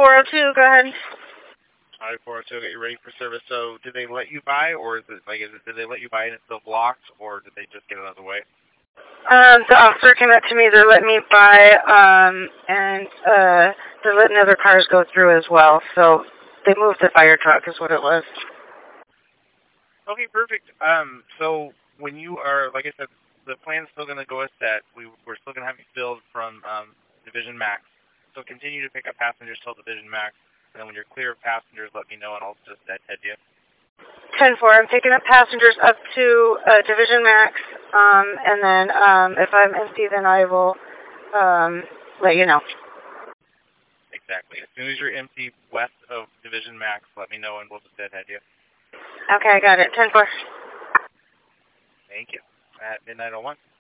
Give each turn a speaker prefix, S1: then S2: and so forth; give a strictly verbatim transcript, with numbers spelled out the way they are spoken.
S1: four oh two, go ahead.
S2: Alright, four oh two, get you ready for service. So, did they let you buy, or is it, like, is it, did they let you buy and it's still blocked, or did they just get it out of the way?
S1: Um, the officer came up to me, they're letting me buy, um, and, uh, they're letting other cars go through as well, so they moved the fire truck is what it was.
S2: Okay, perfect. Um, so, when you are, like I said, the plan's still going to go as set. We, we're still going to have you filled from, um, Division Max. So, continue to pick up passengers till Division Max, and then when you're clear of passengers, let me know, and I'll just uh, head you.
S1: ten four, I'm picking up passengers up to uh, Division Max, um, and then um, if I'm empty, then I will um, let you know.
S2: Exactly. As soon as you're empty west of Division Max, let me know, and we'll just head you.
S1: Okay, I got it. ten four.
S2: Thank you. At midnight oh one.